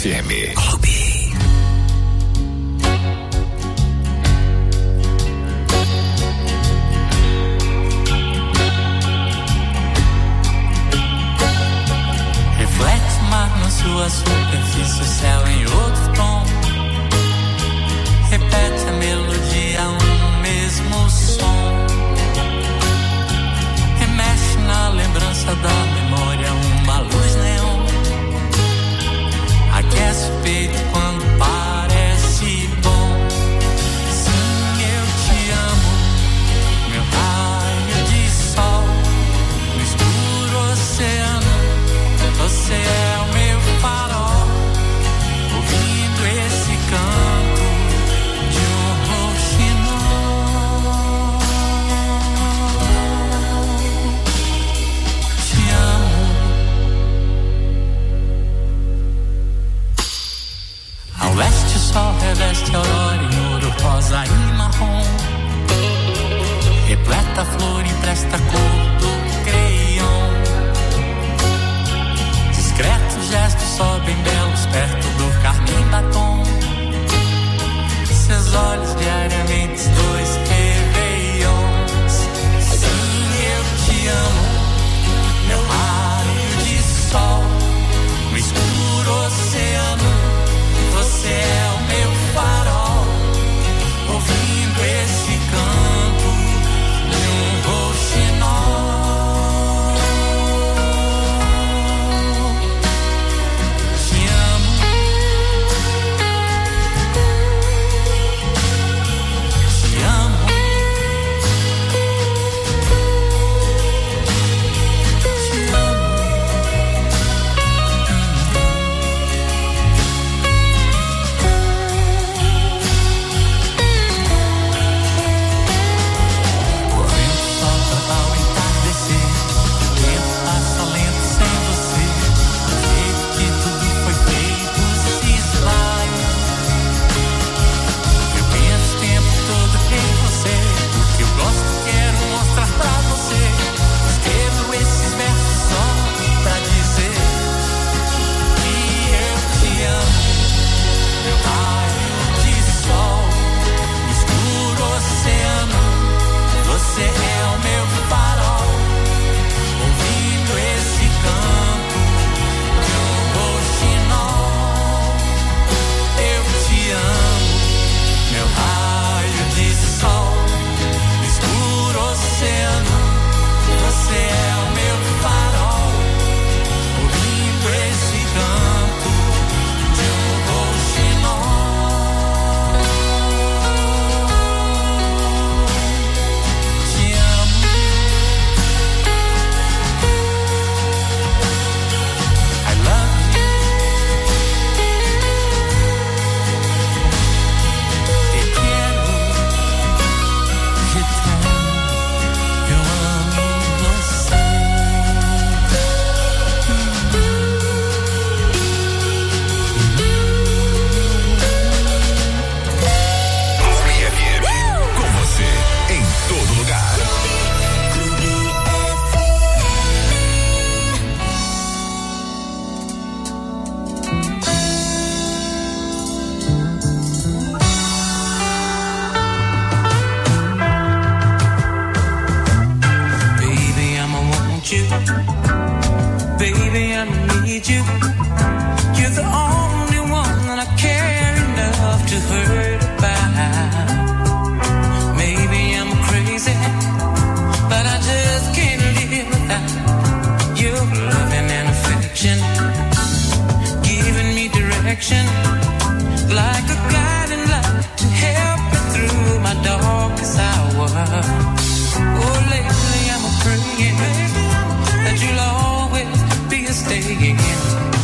FM. Reflete o mar na sua superfície, o céu em outro tom. Repete a melodia, mesmo som. Remexe na lembrança da memória uma luz neon. Aquece o peito quando parece bom. Sim, eu te amo, meu raio de sol. No escuro oceano, você é o meu farol. Ouvindo esse canto de um rouxinol. Te amo. Ao leste o sol reveste a aurora em ouro, rosa e marrom. Repleta a flor, empresta a cor do creion. Discretos gestos sobem belos perto do carmim batom. Seus olhos diariamente, 2 réveillons. Sim, eu te amo, meu raio de sol. No escuro oceano, você é o meu farol. Ouvindo esse canto de um rouxinol. Te amo. Te amo. Te amo. O vento sopra ao entardecer, o tempo passa lento sem você. O jeito que tudo foi feito se esvai. Eu penso o tempo todo em você, o que eu gosto quero mostrar pra você. Escrevo esses versos só pra dizer que eu te amo, meu raio de sol. No escuro oceano, você é o meu farol. Ouvindo esse canto de um rouxinol. Eu te amo, meu raio de sol. No escuro oceano, você é o meu farol. Ouvindo esse canto de um rouxinol. Te amo. I love you. Te quero. Je t'aime. Eu amo você. FM. Com você em todo lugar. Baby, I'ma want you. Baby, I'ma need you. You're the only one that I care enough to hurt about. Maybe I'm crazy, but I just can't live without your loving and affection, giving me direction, like a guiding light to help me through my darkest hour. Oh, lately I'm praying that you'll always be a staying.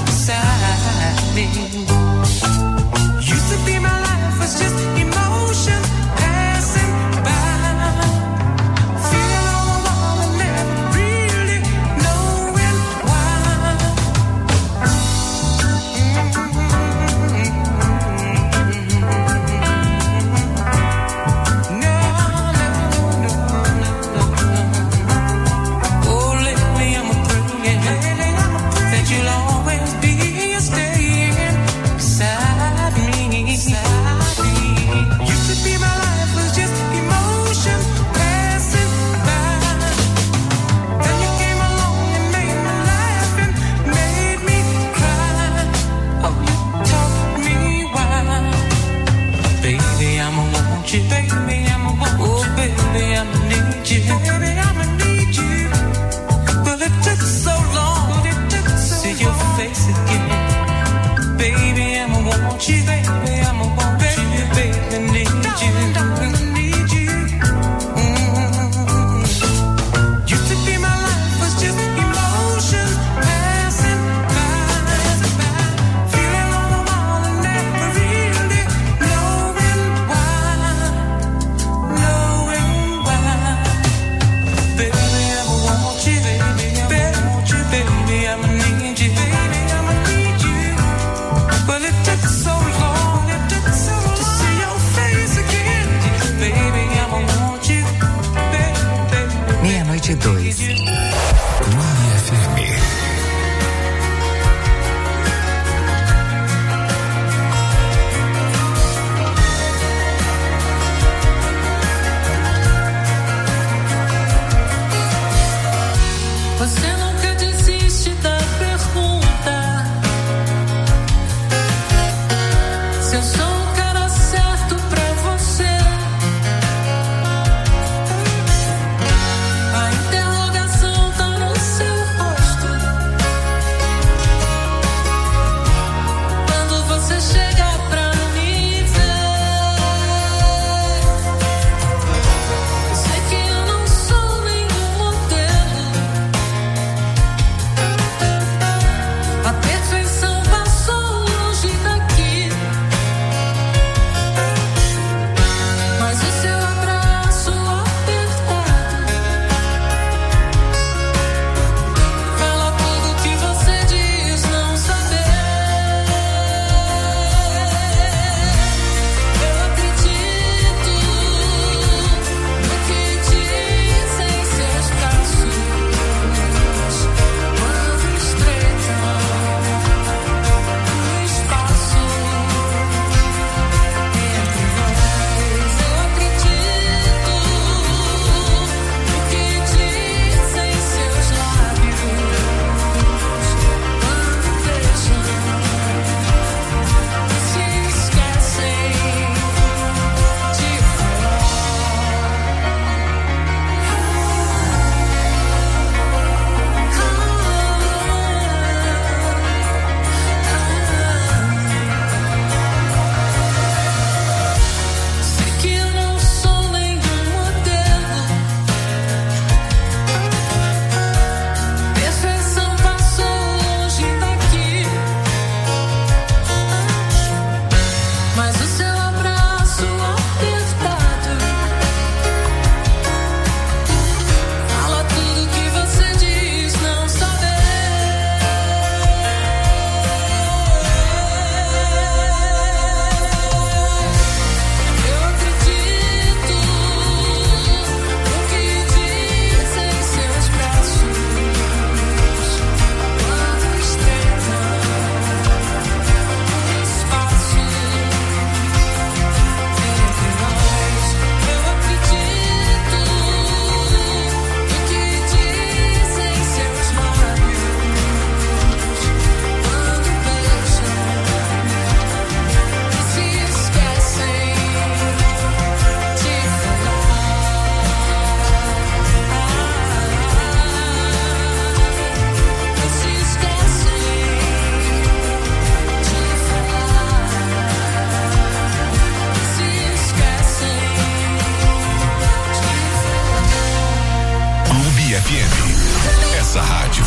FM. Essa rádio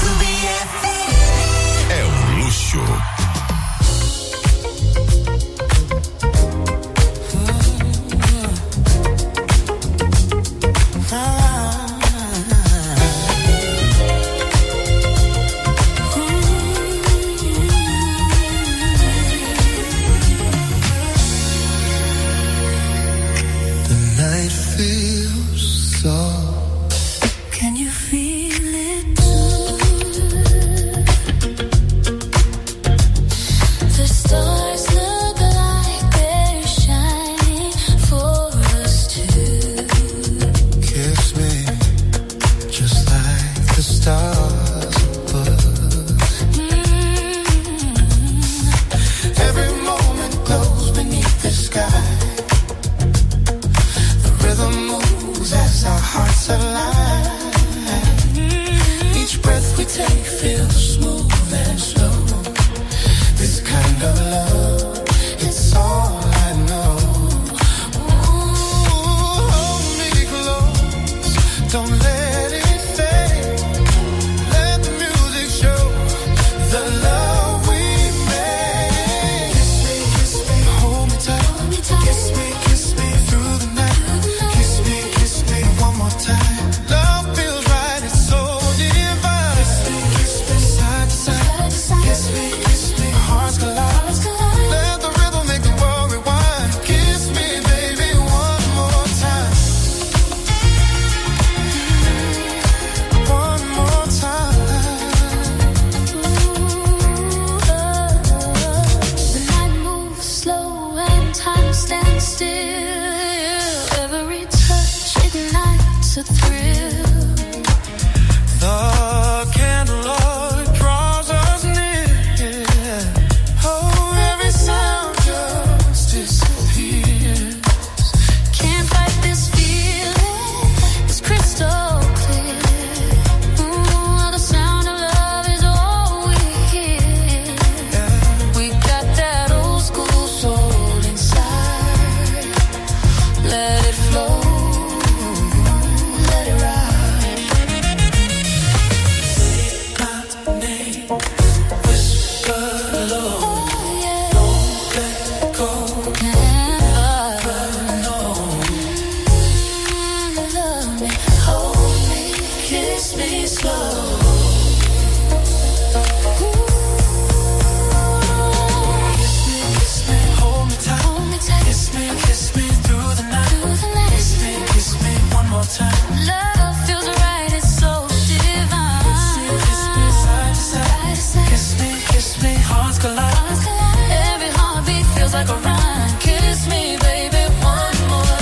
é um luxo.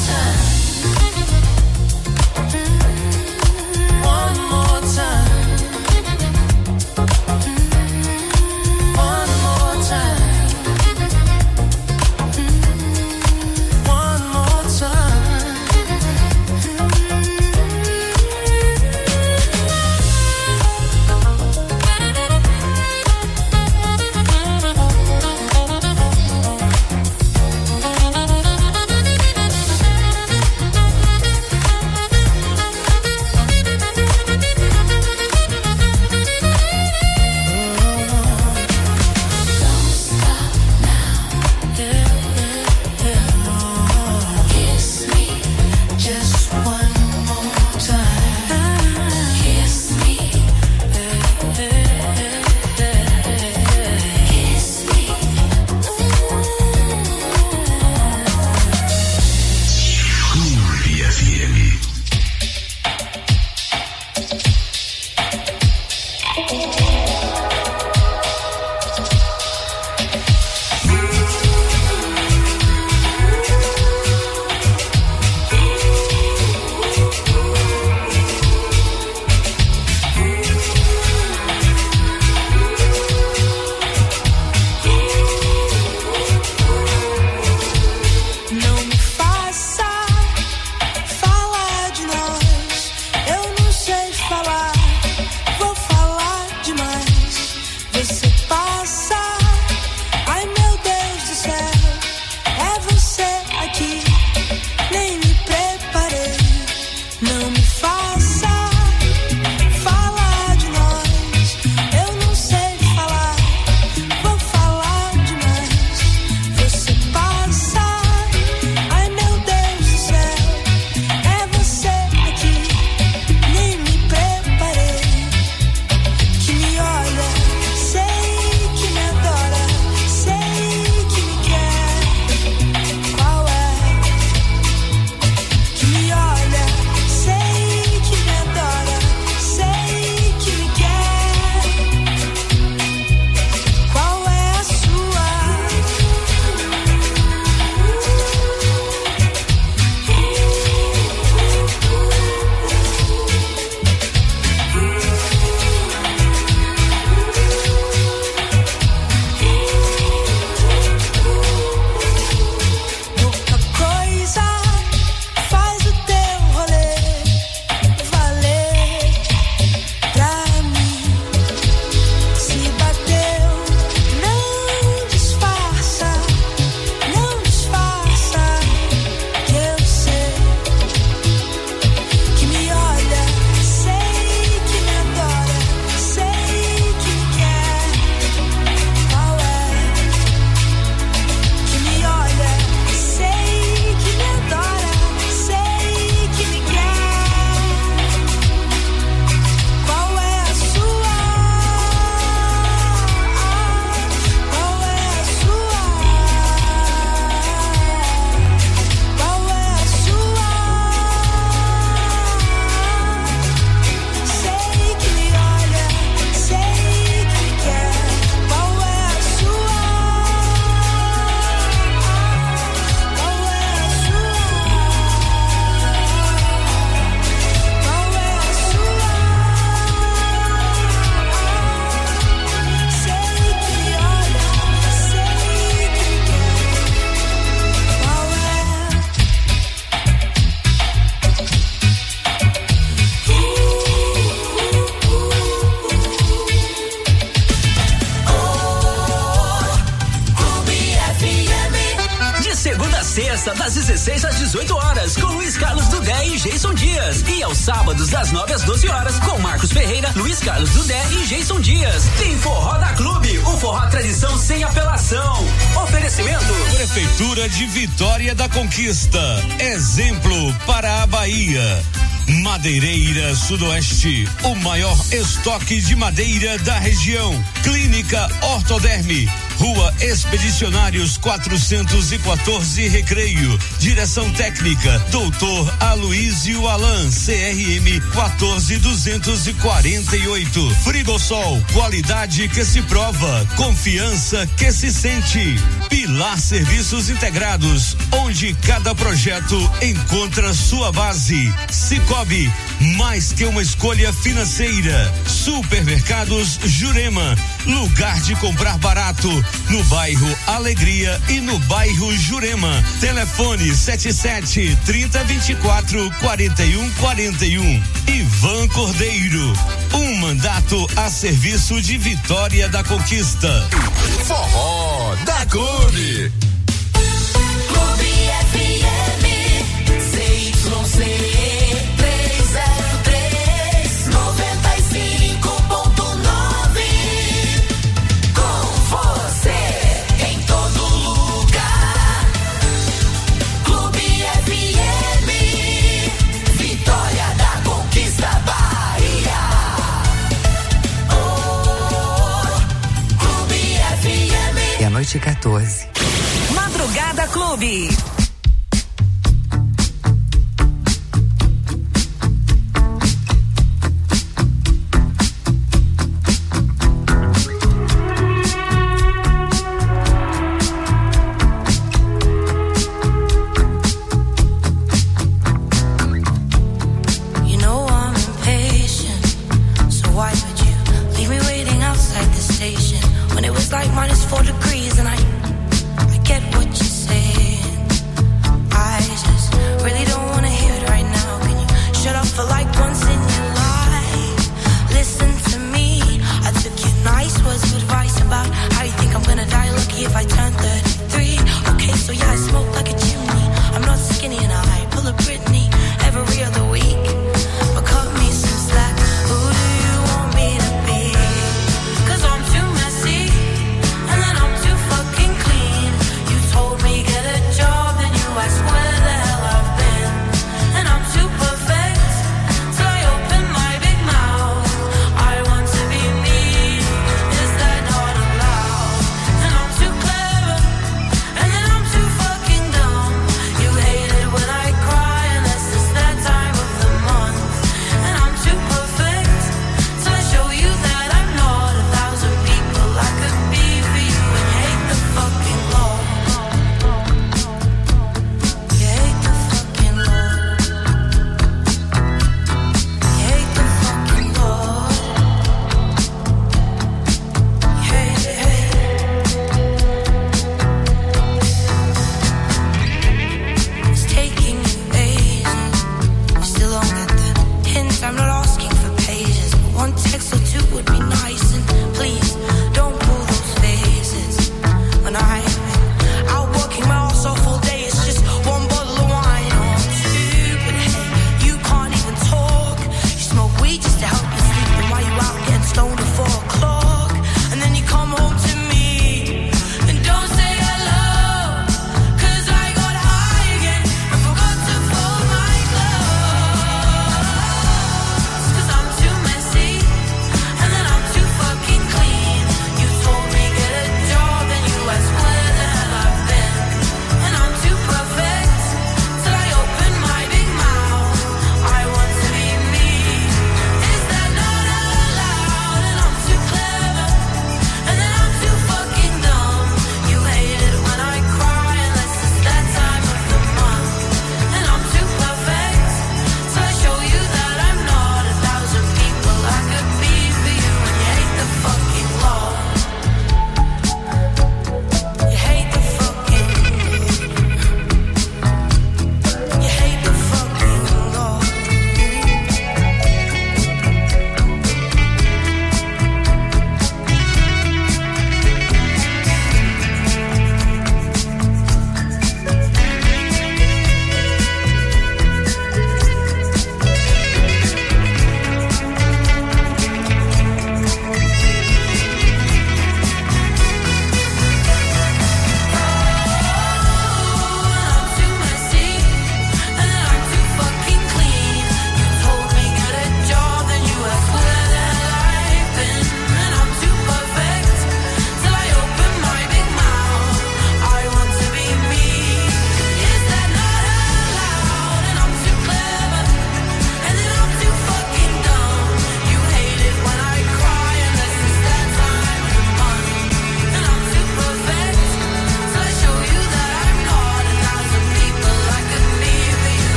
One more time. Dias. E aos sábados, das 9 às 12 horas, com Marcos Ferreira, Luiz Carlos Dudé e Jason Dias. Tem Forró da Clube, o forró tradição sem apelação. Oferecimento. Prefeitura de Vitória da Conquista. Exemplo para a Bahia. Madeireira Sudoeste, o maior estoque de madeira da região. Clínica Ortoderme, Rua Expedicionários 414 Recreio. Direção técnica, Doutor Aloísio Alan, CRM 14248. Frigosol, qualidade que se prova, confiança que se sente. Pilar Serviços Integrados, onde cada projeto encontra sua base. Cicobi, mais que uma escolha financeira. Supermercados Jurema, lugar de comprar barato, no bairro Alegria e no bairro Jurema. Telefone 77-3024-4141. Ivan Cordeiro, um mandato a serviço de Vitória da Conquista. Forró da Clube. Clube FM, CYC 303, 95.9. Com você em todo lugar. Clube FM, Vitória da Conquista, Bahia. Oh, Clube FM. E a noite 14. Madrugada Clube. You know I'm impatient, so why would you leave me waiting outside the station when it was like -4 degrees and I get what you're saying.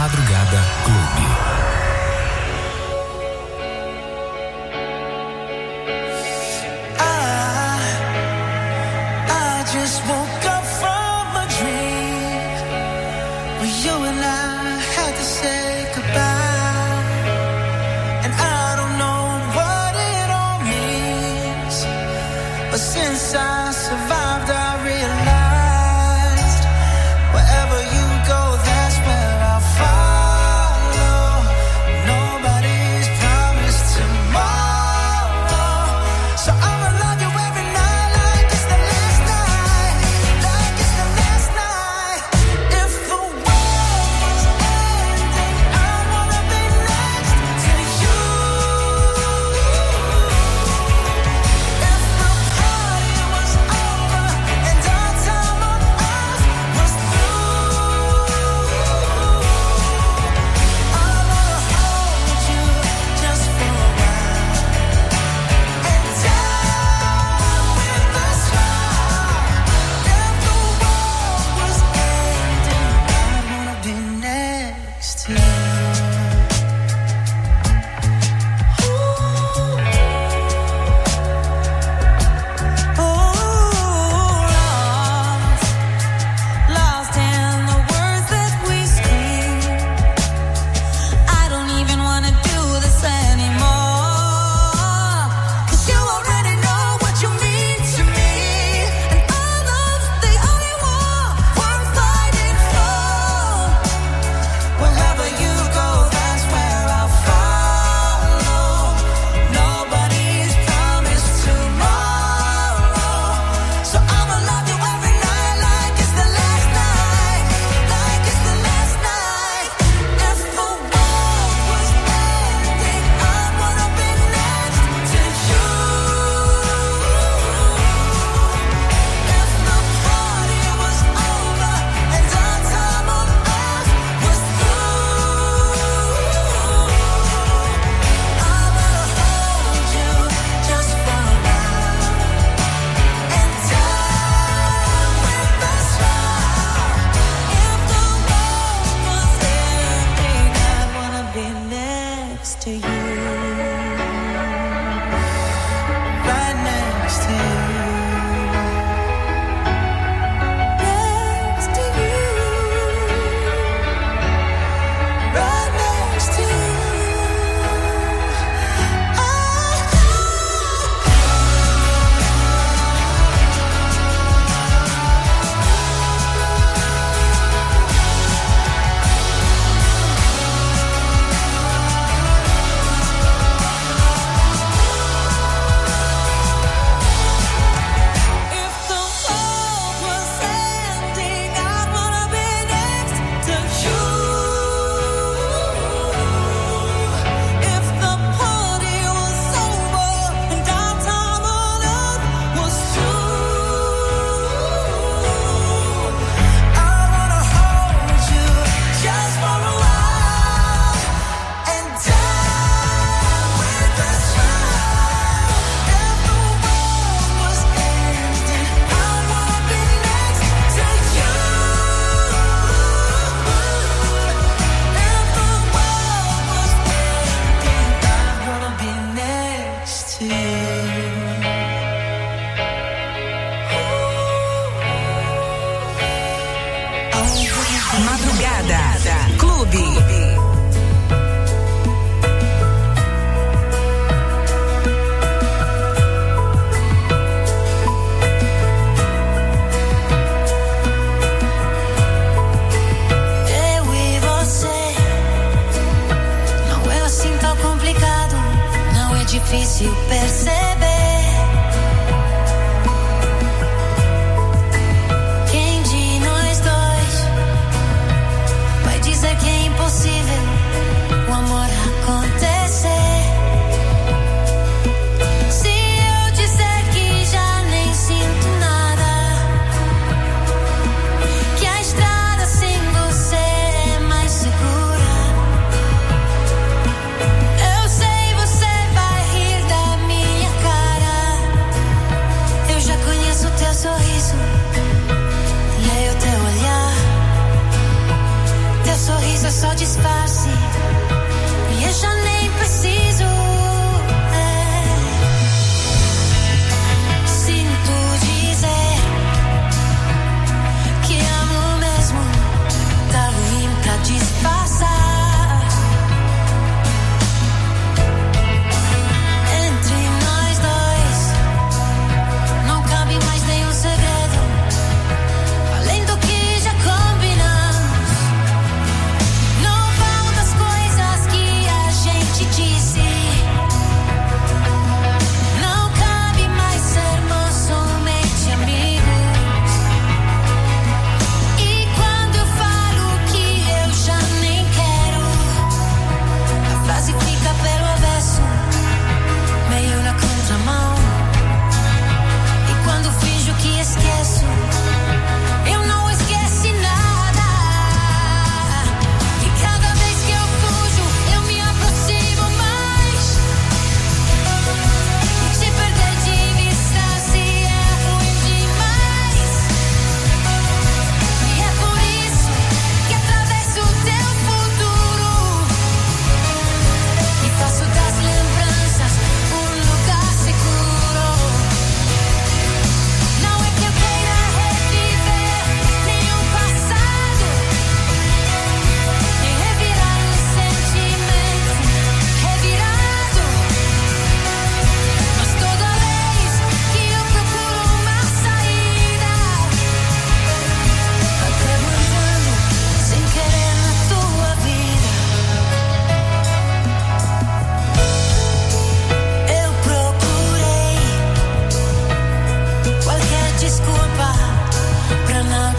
Madrugada Clube. I just woke up from a dream where you and I had to say goodbye, and I don't know what it all means, but since I survived I realized wherever you go, that's where I'll follow. Nobody's promised tomorrow, so I'ma love you every night like it's the last night, like it's the last night. If the world was ending, I wanna be next to you. If the party was over and our time on earth was through, I wanna hold you just for a while and die with a smile. If the world was ending, I wanna be next to you. Lost in the words that we scream. I don't even wanna do this anymore, 'cause you already know what you mean to me, and our love's the only war worth fighting for. Wherever you go, that's where I'll follow. Nobody's promised tomorrow, so I'ma love you every night like it's the last night, like it's the last night. If the world was ending, I wanna be next to you. If the party was over and our time on earth was through, I wanna hold you just for a while and die with a smile. If the world was ending, I wanna be next to you, right next to you, next to you, right next to you. If the world was ending, I wanna be next to you. If the party was over and our time on earth was through, I wanna hold you just for a while and die with a smile. If the world was ending, I wanna be next to you. If the world was ending, I wanna be next to you. Madrugada Clube. Eu e você, não é assim tão complicado, não é difícil perceber. Quem de nós dois vai dizer que é impossível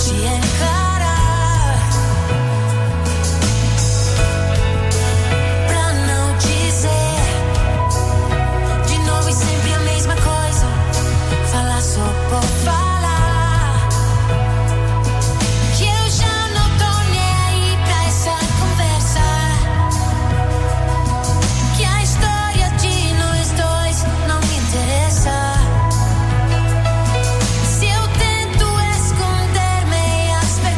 te encarar, pra não dizer de novo e sempre a mesma coisa, falar só por falar, que eu já não tô nem aí pra essa conversa, que a história de nós dois não me interessa. Se eu tento esconder meias verdades,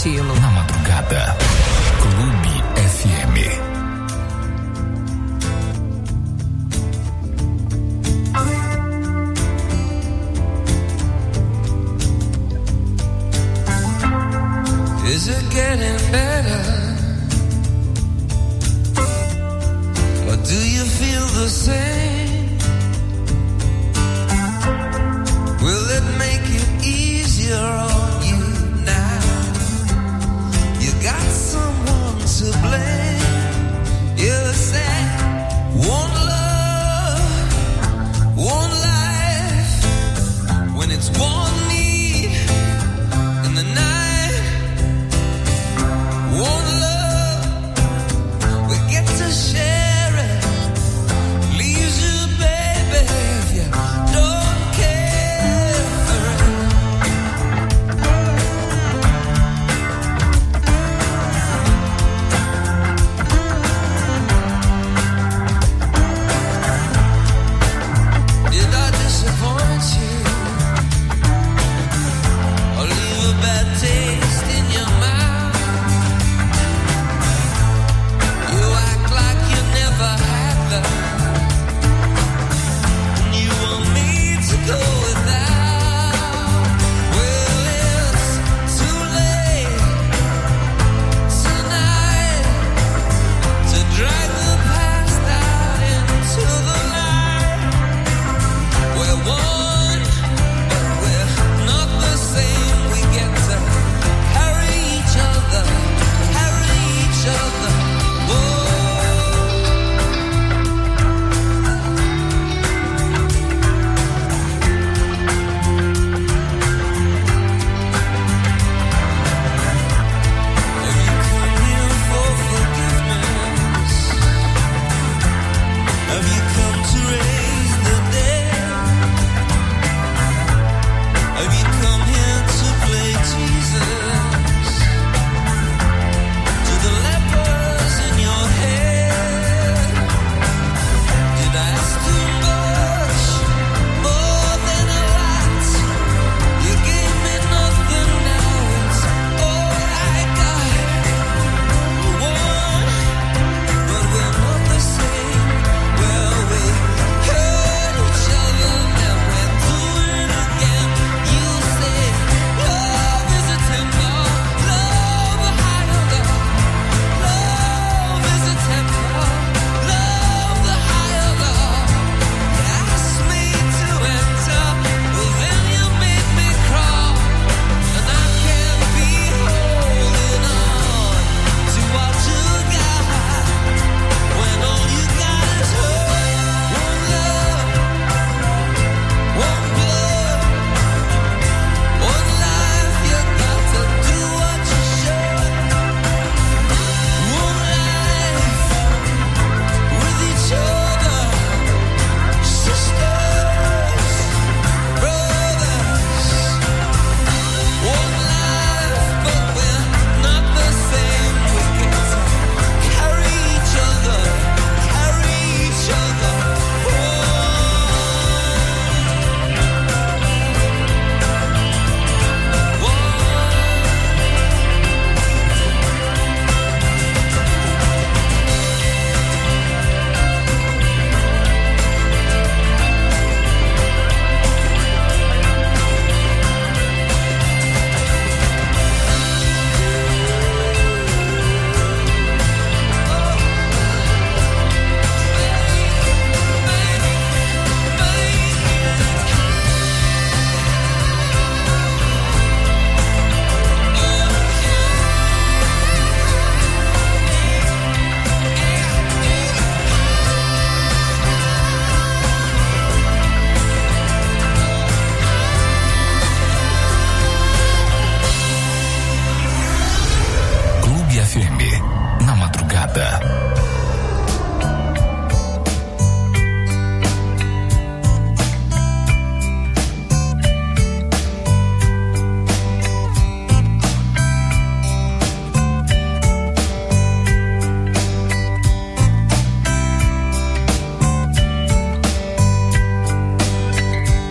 estilo. Na madrugada, Clube FM. Is it getting better? Or do you feel the same? Will it make it easier on you now? You got someone to blame. You said one love, one life. When it's one need in the night. One love, we get to share it. Leaves you, baby, if you don't care for it. Did I disappoint you? Or leave a bad taste in your mouth? Go without. Well, it's too late tonight to drag the past out into the light. We're one, but we're not the same. We get to carry each other, carry each other. Whoa.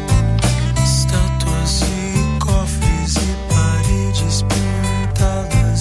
Estátuas e cofres e paredes pintadas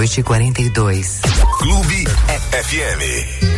meia-noite e 42. Clube FM.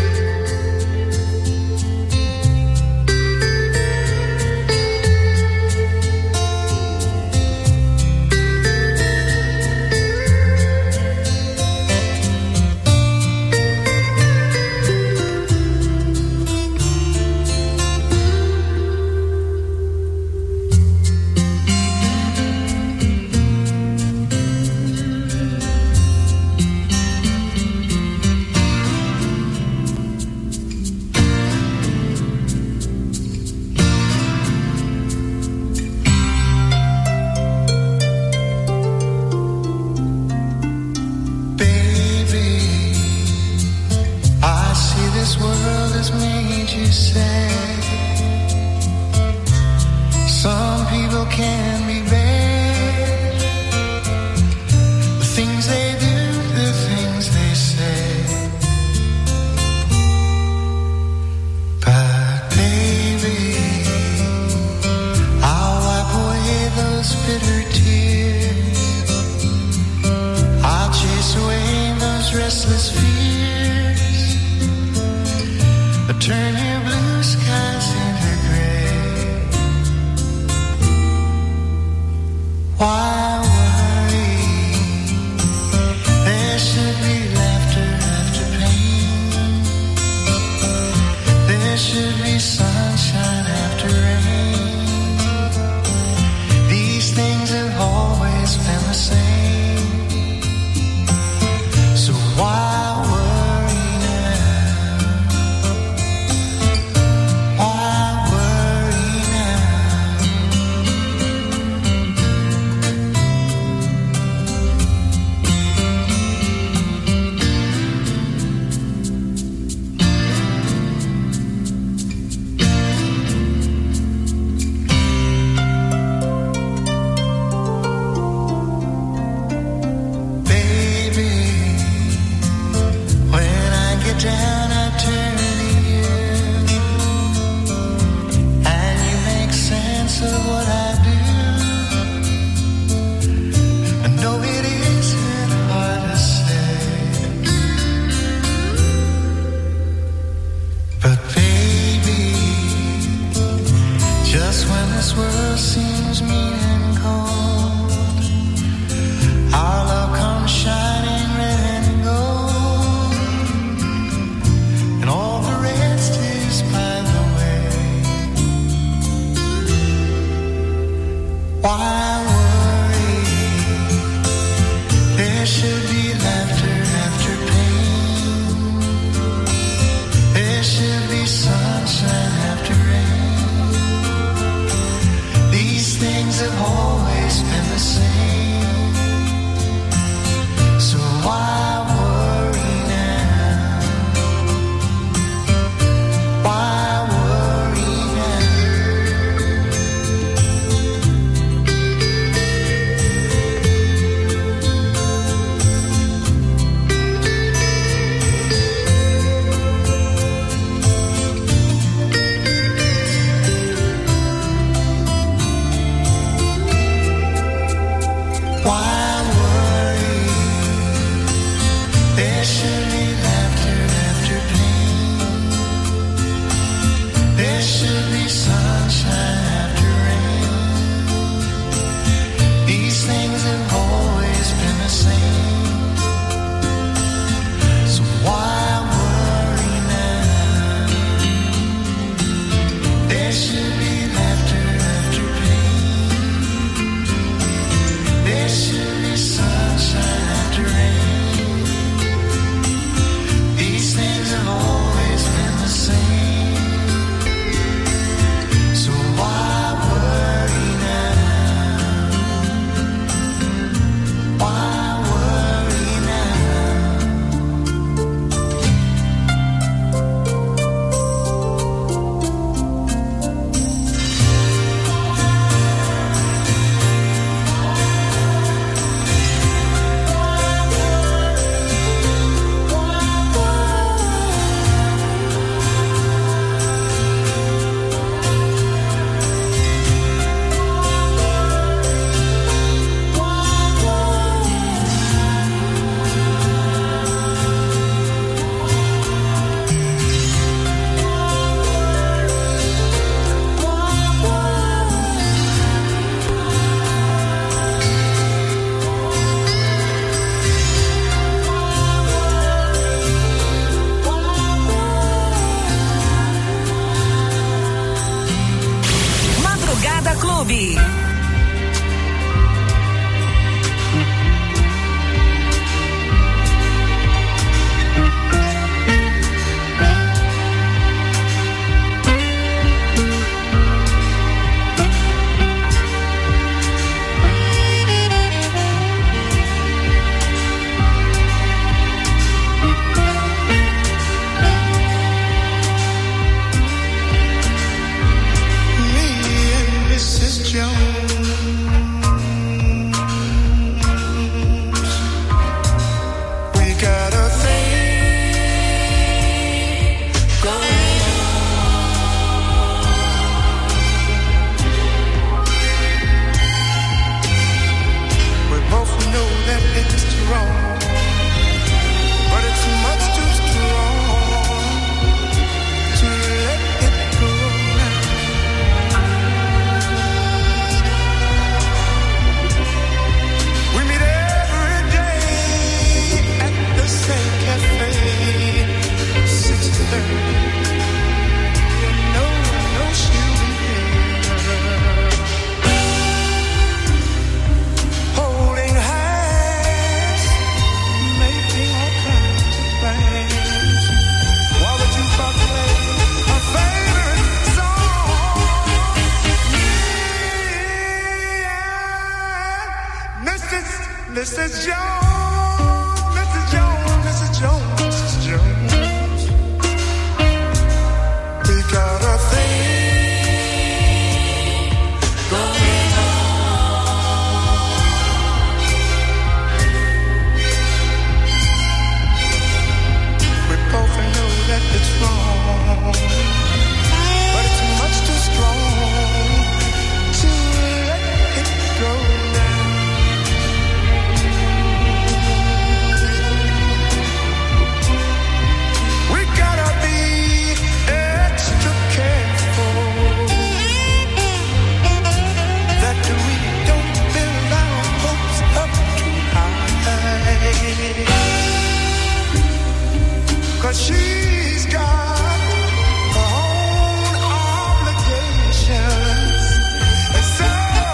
but she's got her own obligations. And so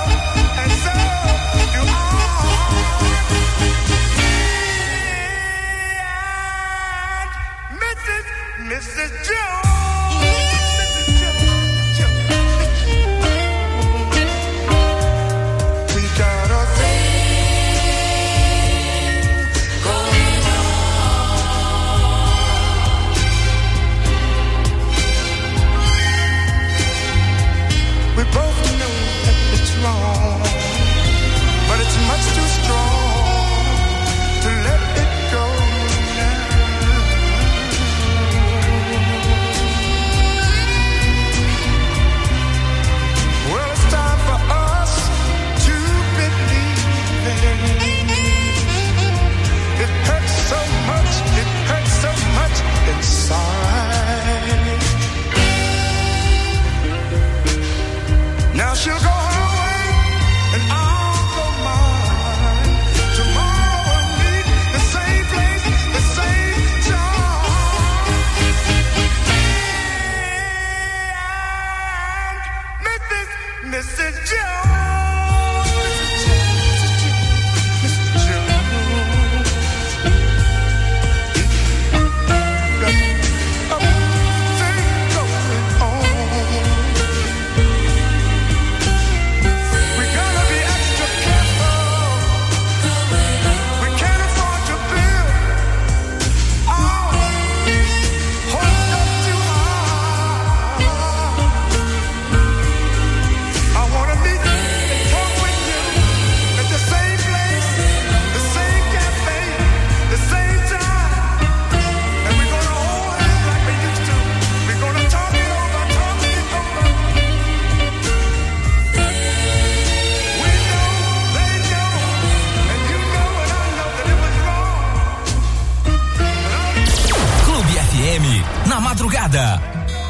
you are Mrs. Jones. But it's much too strong to let it go now. Well, it's time for us to believe it. It hurts so much inside. Now she'll go her way and I'll go mine. Tomorrow we'll meet the same place, the same time. Mrs. Jones. Na madrugada.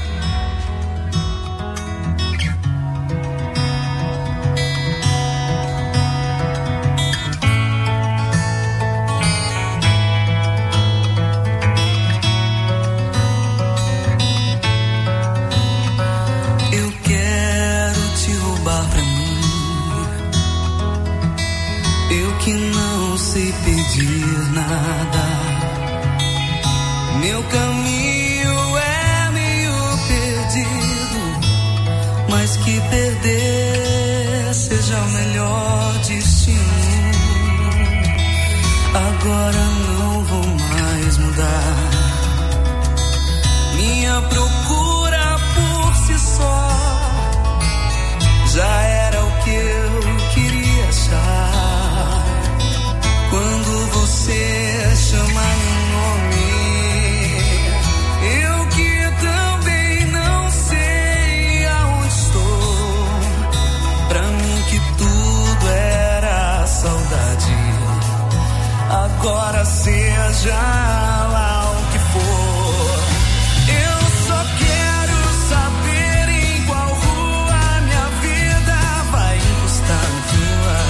Eu quero te roubar pra mim. Eu que não sei pedir nada. Meu caminho é meio perdido, mas que perder seja o melhor destino. Agora não vou mais mudar. Minha procura por si só já era o que eu queria achar. Quando você chama meu nome, eu que também não sei aonde estou. Pra mim que tudo era saudade. Agora seja lá o que for. Eu só quero saber em qual rua minha vida vai encostar no tua.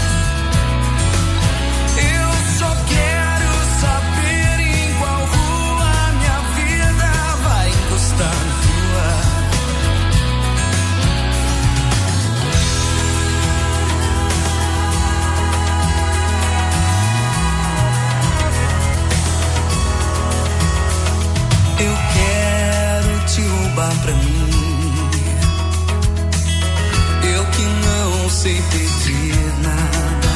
Eu só quero saber em qual rua minha vida vai encostar no tua. Eu quero te roubar pra mim. Eu que não sei pedir nada.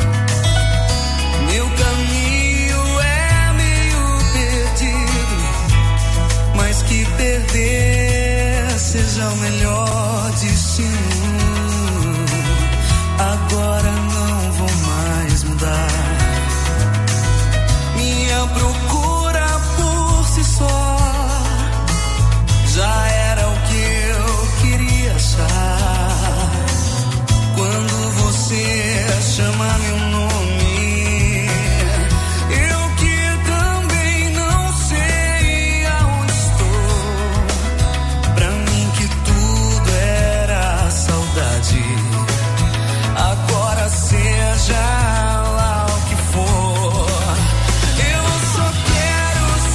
Meu caminho é meio perdido, mas que perder seja o melhor destino.